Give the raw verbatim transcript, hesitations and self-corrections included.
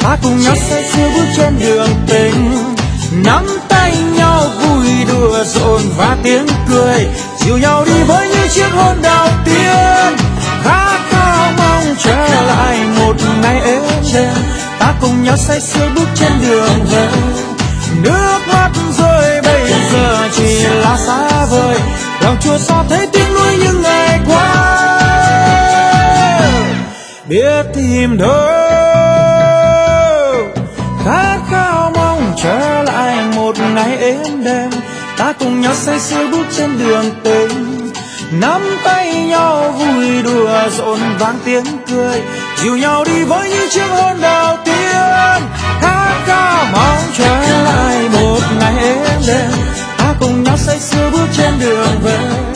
ta cùng nhau say sưa bước trên đường tình, nắm tay nhau vui đùa rộn và tiếng cười, dìu nhau đi với những chiếc hôn đầu tiên. Khát khao mong trở lại một ngày êm đềm, ta cùng nhau say sưa bước trên đường về. Nước mắt rơi bây giờ chỉ là xa vời, lòng chua xót thấy tiếc nuối những ngày qua, biết tìm đâu. Khát khao mong trở lại một ngày êm đềm, ta cùng nhau say sưa bước trên đường tình, nắm tay nhau vui đùa rộn vang tiếng cười, dìu nhau đi với những chiếc hôn đầu tiên. Khát khao mong trở lại một ngày êm đềm, ta cùng nhau say sưa bước trên đường về.